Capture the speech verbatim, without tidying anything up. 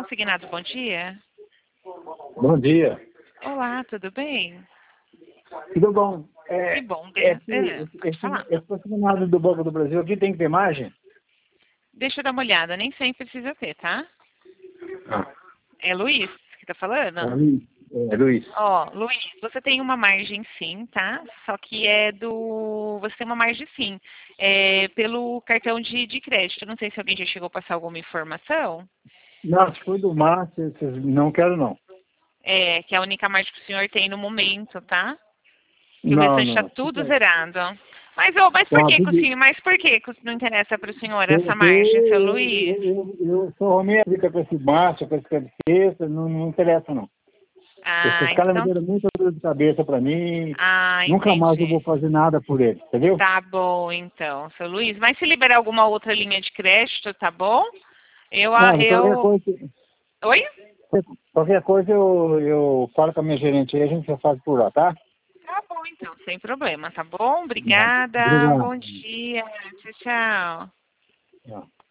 Consignado, bom dia. Bom dia. Olá, tudo bem? Tudo bom? É, Que bom. De... esse, É, pode esse, falar. esse consignado do Banco do Brasil aqui tem que ter margem? Deixa eu dar uma olhada, nem sempre precisa ter, tá? Ah, É Luiz que tá falando? é Luiz. É, Luiz. Ó, Luiz, você tem uma margem sim, tá? Só que é do... Você tem uma margem sim. É pelo cartão de, de crédito. Não sei se alguém já chegou a passar alguma informação. Não, se foi do Márcio, esses- não quero não. É, que é a única margem que o senhor tem no momento, tá? Que o Não, restante está não. tudo zerado. Mas, ô, mas por Tá, que, que o tudo- senhor, mas por que que não interessa para o senhor essa Porque margem, seu eu, Luiz? eu, eu sou homem fica com esse Márcio, com esse cabeça, não, não interessa não. Esses Ah, caras me então, deram muita dor de cabeça pra mim, ah, nunca mais eu vou entendi. fazer nada por eles, entendeu? Tá bom, então, seu Luiz. Mas se liberar alguma outra linha de crédito, tá bom? Eu, a- Não, qualquer eu... coisa, Oi? qualquer coisa eu, eu falo com a minha gerente aí, a gente já faz por lá, tá? Tá bom, então, sem problema, tá bom? Não. Obrigada, Obrigado. bom dia, tchau, tchau. Não.